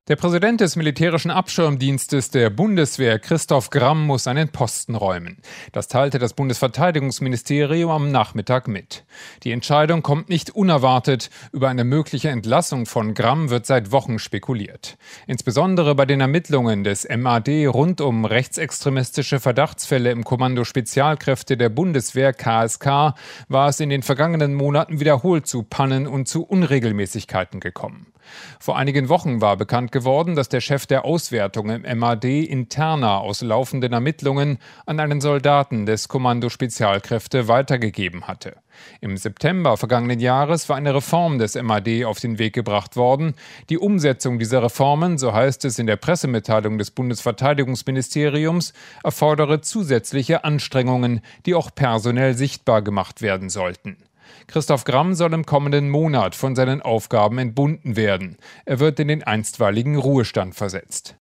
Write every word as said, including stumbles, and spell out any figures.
Der Präsident des militärischen Abschirmdienstes der Bundeswehr, Christoph Gramm, muss seinen Posten räumen. Das teilte das Bundesverteidigungsministerium am Nachmittag mit. Die Entscheidung kommt nicht unerwartet. Über eine mögliche Entlassung von Gramm wird seit Wochen spekuliert. Insbesondere bei den Ermittlungen des M A D rund um rechtsextremistische Verdachtsfälle im Kommando Spezialkräfte der Bundeswehr K S K war es in den vergangenen Monaten wiederholt zu Pannen und zu Unregelmäßigkeiten gekommen. Vor einigen Wochen war bekannt geworden, dass der Chef der Auswertung im M A D Interna aus laufenden Ermittlungen an einen Soldaten des Kommando Spezialkräfte weitergegeben hatte. Im September vergangenen Jahres war eine Reform des M A D auf den Weg gebracht worden. Die Umsetzung dieser Reformen, so heißt es in der Pressemitteilung des Bundesverteidigungsministeriums, erfordere zusätzliche Anstrengungen, die auch personell sichtbar gemacht werden sollten. Christoph Gramm soll im kommenden Monat von seinen Aufgaben entbunden werden. Er wird in den einstweiligen Ruhestand versetzt.